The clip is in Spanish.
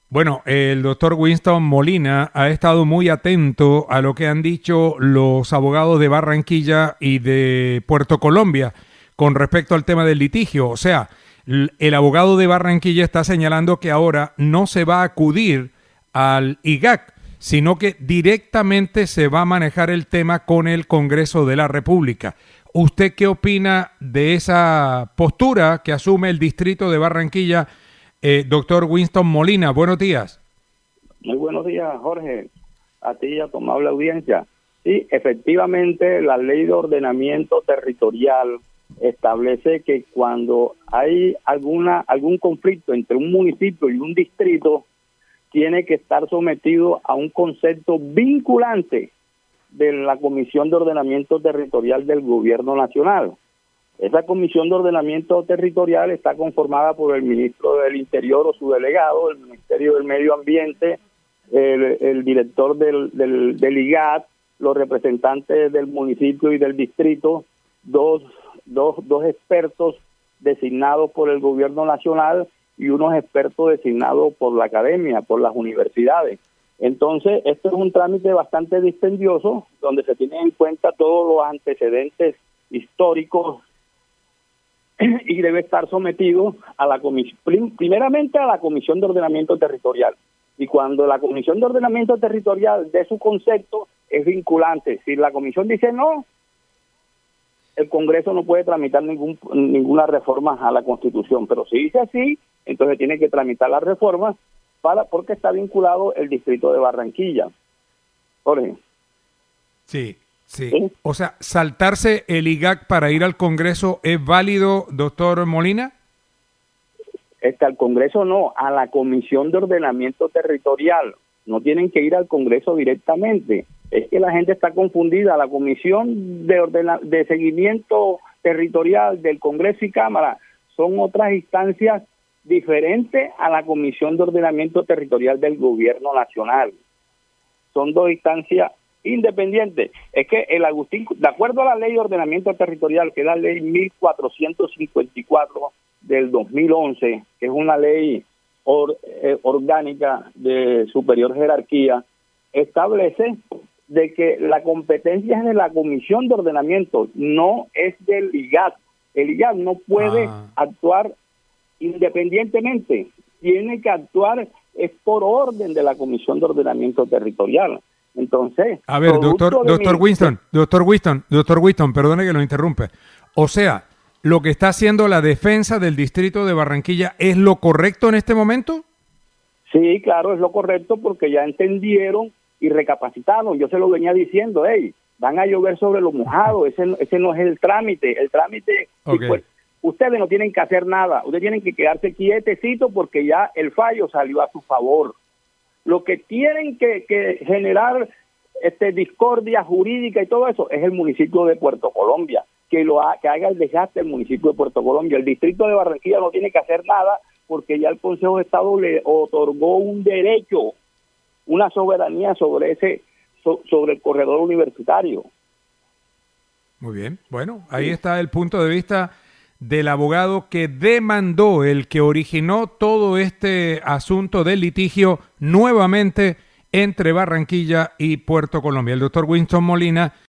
Bueno, el doctor Winston Molina ha estado muy atento a lo que han dicho los abogados de Barranquilla y de Puerto Colombia con respecto al tema del litigio. O sea, el abogado de Barranquilla está señalando que ahora no se va a acudir al IGAC, sino que directamente se va a manejar el tema con el Congreso de la República. ¿Usted qué opina de esa postura que asume el distrito de Barranquilla? Doctor Winston Molina, buenos días. Muy buenos días, Jorge, a ti y a tu amable audiencia. Sí, efectivamente, la ley de ordenamiento territorial establece que cuando hay algún conflicto entre un municipio y un distrito, tiene que estar sometido a un concepto vinculante de la Comisión de Ordenamiento Territorial del Gobierno Nacional. Esa Comisión de Ordenamiento Territorial está conformada por el ministro del Interior o su delegado, el Ministerio del Medio Ambiente, el director del IGAT, los representantes del municipio y del distrito, dos expertos designados por el Gobierno Nacional y unos expertos designados por la academia, por las universidades. Entonces, esto es un trámite bastante dispendioso, donde se tienen en cuenta todos los antecedentes históricos y debe estar sometido a la primeramente a la Comisión de Ordenamiento Territorial. Y cuando la Comisión de Ordenamiento Territorial dé su concepto, es vinculante. Si la Comisión dice no, el Congreso no puede tramitar ninguna reforma a la Constitución. Pero si dice sí, entonces tiene que tramitar las reformas porque está vinculado el distrito de Barranquilla. Jorge. Sí. Sí. O sea, ¿saltarse el IGAC para ir al Congreso es válido, doctor Molina? Al Congreso no, a la Comisión de Ordenamiento Territorial. No tienen que ir al Congreso directamente. Es que la gente está confundida. La Comisión de Seguimiento Territorial del Congreso y Cámara son otras instancias diferentes a la Comisión de Ordenamiento Territorial del Gobierno Nacional. Son dos instancias independiente. Es que el Agustín, de acuerdo a la ley de ordenamiento territorial, que es la ley 1454 del 2011, que es una ley orgánica de superior jerarquía, establece de que la competencia es de la Comisión de Ordenamiento, no es del IGAT. El IGAT no puede actuar independientemente, tiene que actuar es por orden de la Comisión de Ordenamiento Territorial. Entonces, a ver, doctor Winston, perdone que lo interrumpe. O sea, lo que está haciendo la defensa del distrito de Barranquilla es lo correcto en este momento. Sí, claro, es lo correcto porque ya entendieron y recapacitaron. Yo se lo venía diciendo, van a llover sobre lo mojado, ese no es el trámite. El trámite, okay. Pues, ustedes no tienen que hacer nada, ustedes tienen que quedarse quietecitos porque ya el fallo salió a su favor. Lo que tienen que generar discordia jurídica y todo eso es el municipio de Puerto Colombia, que haga el desgaste el municipio de Puerto Colombia. El distrito de Barranquilla no tiene que hacer nada porque ya el Consejo de Estado le otorgó un derecho, una soberanía sobre el corredor universitario. Muy bien, bueno, ahí está el punto de vista del abogado que demandó, el que originó todo este asunto del litigio nuevamente entre Barranquilla y Puerto Colombia. El doctor Winston Molina